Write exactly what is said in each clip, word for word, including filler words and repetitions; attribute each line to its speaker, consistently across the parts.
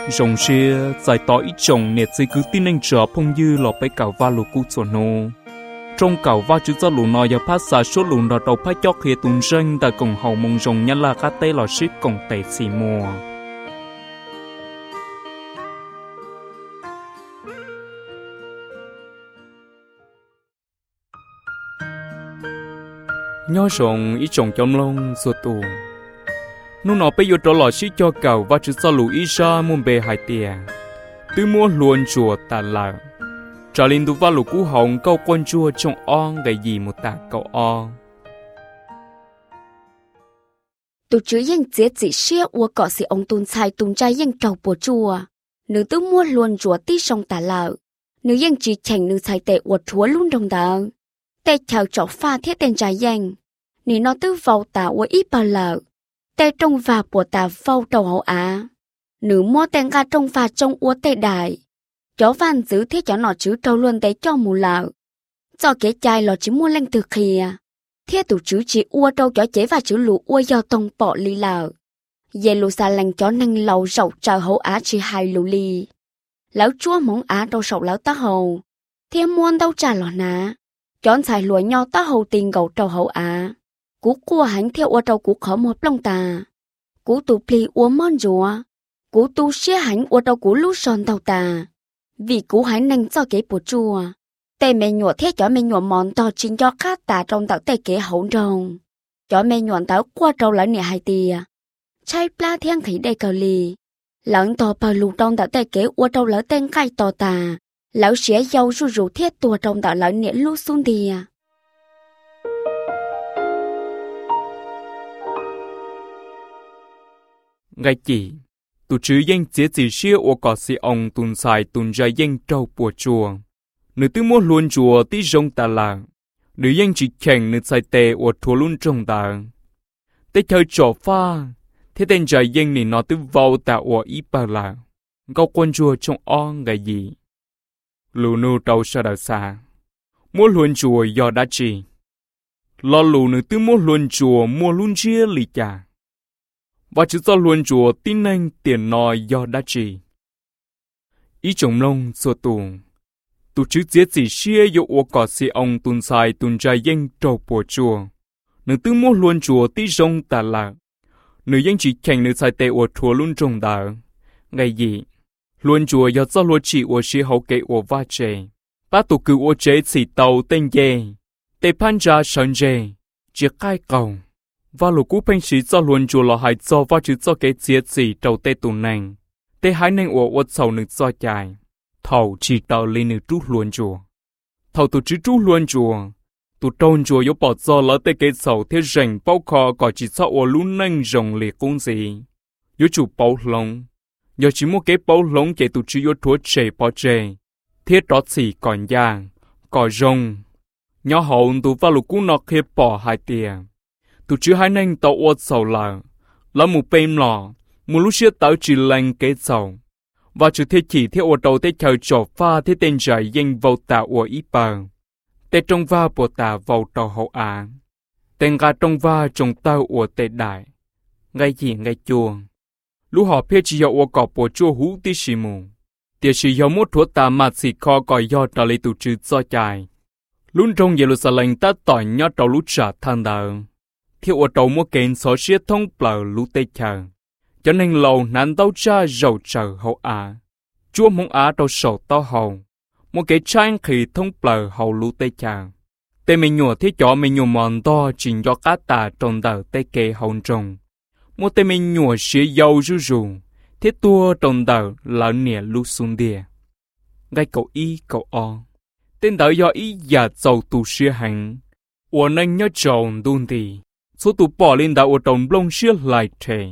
Speaker 1: rồng xia giải tỏ ít chồng nét dây cứ tin anh trở phong dư lọ bay cào va lù cú chuẩn nô trong cào va chữ cho lù nọ giờ phát xả số lù nọ đầu phát chót khi tuần răng tại cổng hậu mông rồng nhân là cá tê lọ ship cổng tệ xì mùa nhớ rồng ít chồng trong lông ruột tù nô nọ bây giờ trở lại xí cho cầu và chữ cho lũ ít ra muốn bề hai tiền từ mua luôn chùa tà lợ trở lên tu va lũ cú hồng câu quân chùa trong on cái gì một tà câu on
Speaker 2: tu chữ yên chế chỉ xia ua cọ si ông tuôn sai tuôn trai yên trầu bùa chùa nữ tư mua luôn chùa tí sông tà lợ nữ yên chỉ chành nữ sai tệ ua chúa luôn đồng đờ tệ chào chọ pha thiết tên trai yên nữ nó tư vào tà ua ít bà lợ tê trong và của ta phâu đầu hậu á nữ mua tên ga trong và trong uống tê đại chó van giữ thế chó nọ chứ trâu luôn tế cho mù lợ cho cái chai lò chỉ mua lên từ khìa thế tụ chứ chỉ ua trâu chó chế và chữ lũ ua do tông bỏ ly lợ về lũ xa lành chó năng lầu sầu chờ hậu á chỉ hai lũ ly lão chúa mong á đâu sầu lão tá hầu thế muôn đâu trả lò ná chón xài lùa nhau tá hầu tiền gầu trâu hậu á cú cua hành theo ô trâu cú khó một lông tà cú tu pli uo mon rùa cú tu xia hành ô trâu cú lú son tàu tà vì cú hành năng cho kế bùa chua tê mẹ nhọ thế chó mẹ nhọ mòn to chính cho khác tà trong tàu tê kế hậu rồng chó mẹ nhọ tàu qua trâu lỡ nè hai tìa chai pla thiên khí đây cờ lì lợn to bờ lù trong tàu tê kế ô trâu lỡ tên khai to tà lão xía dâu ru ru thiết tua trong tàu lỡ nè lú xuống tìa
Speaker 1: ngay chỉ tụ chữ danh chế chỉ xia ô cỏ xì ông tuần xài tuần ra danh trâu bùa chùa nữ tư mua luôn chùa tí rong tà làng nữ danh chỉ khen nữ xài tê ô thua luôn trong tà tê chơi trò pha thế tên ra danh này nó tư vào tà ô ít bà làng gạo quân chùa trong o ngày gì lù nô trâu sa đà xa mua luôn chùa do đã chỉ lo lù nữ tư mua luôn chùa mua luôn chia lì chả và chữ do luôn chùa tin anh tiền nói do đã chỉ ý chồng lông sửa tù tụ chữ giết chỉ xia dụ ô cỏ xì ông tuần xài tuần trai danh trầu bùa chùa nữ tư mua luôn chùa tí rong tà lạc nữ danh chỉ khen nữ xài tệ ô chùa luôn trông đà ngày gì luôn chùa do do luôn chỉ ô xì hậu kệ ô va chê ba tụ cử ô chế chỉ tàu tên dê tê pan ra sơn dê chỉ cai cầu và lũ cú phanh sĩ cho luôn chùa lò hải cho và chữ cho cái chia chỉ trâu tê tù nàng tê hai nàng ủa ủa sầu nữ cho chạy thầu chỉ tàu lên nữ trú luôn chùa thầu tụ chữ trú luôn chùa tụ trôn chùa yếu bỏ cho lỡ tê cái sầu thế rành bao kho có chỉ cho ủa lũ nàng rồng liệt cũng gì yếu chủ bao lông yếu chỉ mua cái bao lông cái tụ chữ yếu thua chê bao chê thiết đó chỉ còn giang có rồng nhỏ hậu tụ và lũ cú nọ khi bỏ hai tiền tụ chữ hai nanh tàu ô sầu là là một bên lò một lúc xưa tàu chỉ lành kế sầu và chữ thế chỉ theo ô đầu thế chờ trò pha thế tên giải danh vào tàu ô ít bờ thế trong va bộ tàu vào tàu hậu á tên gà trong va trong tàu ô tê đại ngay gì ngay chua lúc họ phê chỉ hiệu ô cọp bộ chua hú tí xì mù tiệt chỉ hiệu một thuốc tà mặt xì kho còi do trở lại tụ chữ do chạy luôn trong Jerusalem ta tỏi nhớ tàu lúc trả thang đờ theo ở đầu mua kênh số xiết thông bờ lũ tây chờ cho nên lâu nạn tao cha giàu chờ hậu á chúa mong á đâu sầu tao hầu một cái trang khi thông bờ hậu lũ tây chờ tây mình nhổ thế cho mình nhổ mòn to chỉnh cho cá tà trong đời tây kề hậu trồng một tây mình nhổ xía dầu rú rù thế tua trong đời lỡ nè lũ xuống địa ngay cậu y cậu o tên đời do ý giả giàu tù xía hành của nên nhớ trồng đun thì số tụ bỏ lên đảo ở trong lông xía lại thế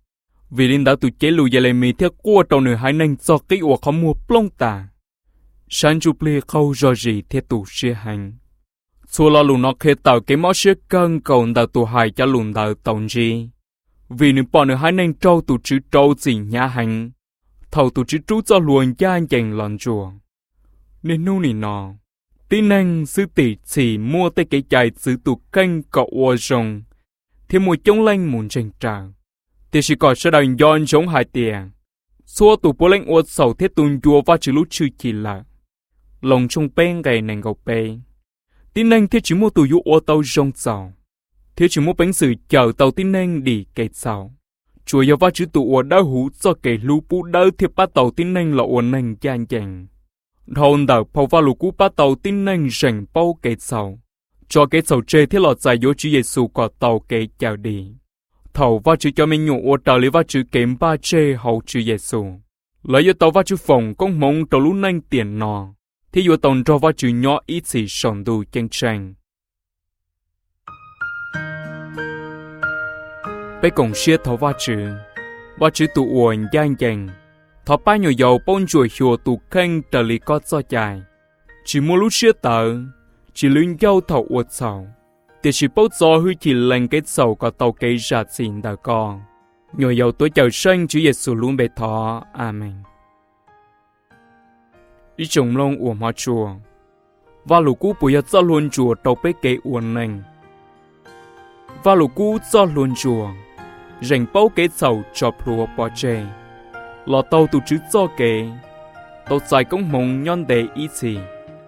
Speaker 1: vì lên đảo tụ chế lùi về lại mi theo qua trong nửa hai nành cho cái ổ không mua plong tà sáng chụp lê khâu do gì theo tụ xía hành số lo lùn nó khé tàu cái mỏ xía cân cầu đảo tụ hai cho lùn đảo tổng gì vì nửa bỏ nửa hai nành trâu tụ chữ trâu gì nhá hành thầu tụ chữ trú cho luồn gia dành lòn chùa nên nu nỉ nọ tin năng sư tỷ chỉ mua tay cái chạy sư tụ canh cậu ô rồng thêm một chống lanh muốn tranh trả thì chỉ có sẽ đành dọn chống hai tiền xua tụ bố lên ô sầu thiết tuôn chùa và chữ lúc chữ kỳ lạ lòng trong bên gầy nền gầu bê tin nên thiết chỉ mua tụ dụ ô tàu rong sầu thiết chỉ mua bánh sự chờ tàu tin nên đi kẹt sầu chùa yêu và chữ tụ ô đau hú cho kẻ lũ bú đau thiết bắt tàu tin nên là ô nền chan chàng thôn đào phao và lũ cú bắt tàu tin nên rèn bao kẹt sầu cho kẹt sầu chê thiết lọt dài dỗ chữ Giêsu có tàu kẹt chào đi thầu và chữ cho mình nhủ ô tàu lấy và chữ kém ba chê hậu chữ Giêsu lấy yêu tàu và chữ phòng công mong tàu lũ nành tiền nọ thì yêu tàu cho và chữ nhỏ ít xì sòng đủ chân tranh bây cùng xia thầu và chữ và chữ tụ uẩn gian dành thọ ba nhiều dầu bông chuột hùa tụ kênh tờ lý có cho dài chỉ mua lúc xia tờ chỉ luyện dâu thầu uất sầu thì chỉ bốc gió hư chỉ lên cái sầu có tàu cây ra xin đào con nhiều dầu tối chào sinh Chúa Giêsu luôn bề thọ Amen. Ý trồng lông uổng hoa chùa và lũ cú bùi cho luôn chùa tàu bế kế uổng nành và lũ cú cho luôn chùa rành bao kế sầu cho plua bỏ chê lọ tàu tụ chứ cho kế tàu dài công mong nhon đề ý gì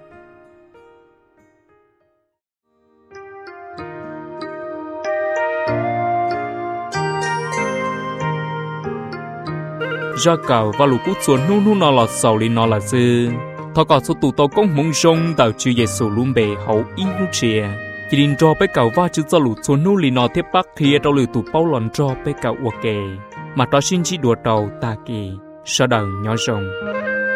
Speaker 1: ra cầu và lũ cút xuống nu nu nó là sầu li nó là dư thọ cả số tụ tàu công mong rong đào Chúa Giêsu luôn bề hậu in nu chia chỉ định cho bé cầu va chữ cho lũ xuống nu li nó tiếp bắc kia đâu lũ tụ bao lòn cho bé cầu ok mà đó xin chỉ đùa đầu ta kỳ sau đầu nhỏ rồng